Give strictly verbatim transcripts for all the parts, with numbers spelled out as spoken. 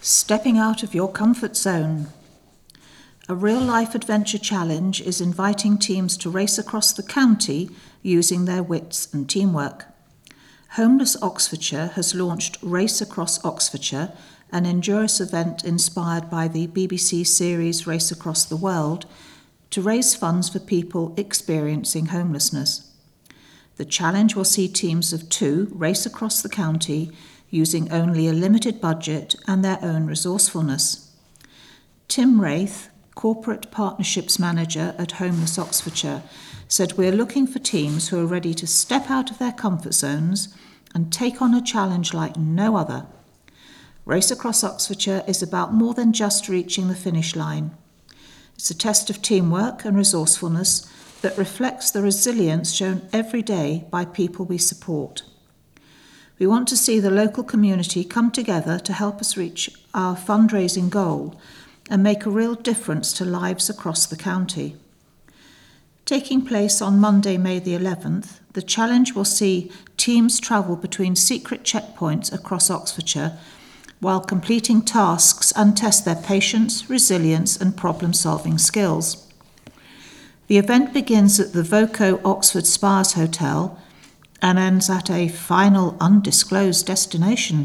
Stepping out of your comfort zone. A real-life adventure challenge is inviting teams to race across the county using their wits and teamwork. Homeless Oxfordshire has launched Race Across Oxfordshire, an endurance event inspired by the B B C series Race Across the World, to raise funds for people experiencing homelessness. The challenge will see teams of two race across the county using only a limited budget and their own resourcefulness. Tim Wraith, Corporate Partnerships Manager at Homeless Oxfordshire, said, "We're looking for teams who are ready to step out of their comfort zones and take on a challenge like no other. Race Across Oxfordshire is about more than just reaching the finish line. It's a test of teamwork and resourcefulness that reflects the resilience shown every day by people we support. We want to see the local community come together to help us reach our fundraising goal and make a real difference to lives across the county." Taking place on Monday, May the eleventh, the challenge will see teams travel between secret checkpoints across Oxfordshire while completing tasks and test their patience, resilience and problem-solving skills. The event begins at the Voco Oxford Spires Hotel and ends at a final undisclosed destination.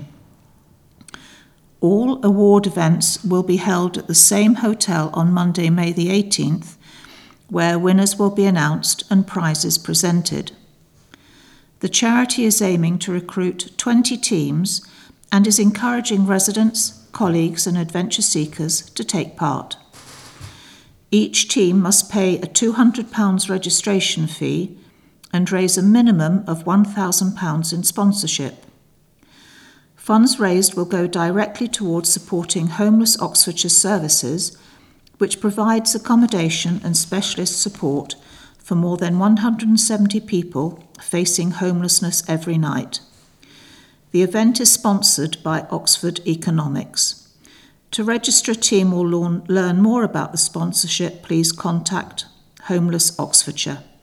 All award events will be held at the same hotel on Monday, May the eighteenth, where winners will be announced and prizes presented. The charity is aiming to recruit twenty teams and is encouraging residents, colleagues and adventure seekers to take part. Each team must pay a two hundred pounds registration fee and raise a minimum of one thousand pounds in sponsorship. Funds raised will go directly towards supporting Homeless Oxfordshire Services, which provides accommodation and specialist support for more than one hundred seventy people facing homelessness every night. The event is sponsored by Oxford Economics. To register a team or learn more about the sponsorship, please contact Homeless Oxfordshire.